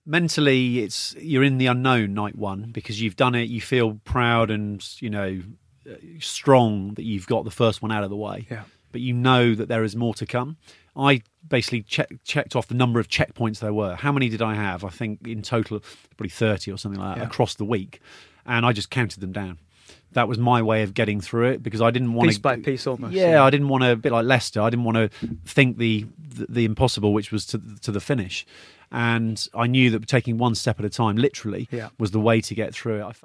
Mentally, you're in the unknown night one because you've done it. You feel proud and strong that you've got the first one out of the way. Yeah. But you know that there is more to come. I basically checked off the number of checkpoints there were. How many did I have? I think in total, probably 30 or something like that across the week. And I just counted them down. That was my way of getting through it because I didn't want piece by piece almost. Yeah, I didn't want to, a bit like Leicester, I didn't want to think the impossible, which was to the finish. And I knew that taking one step at a time, literally, was the way to get through it.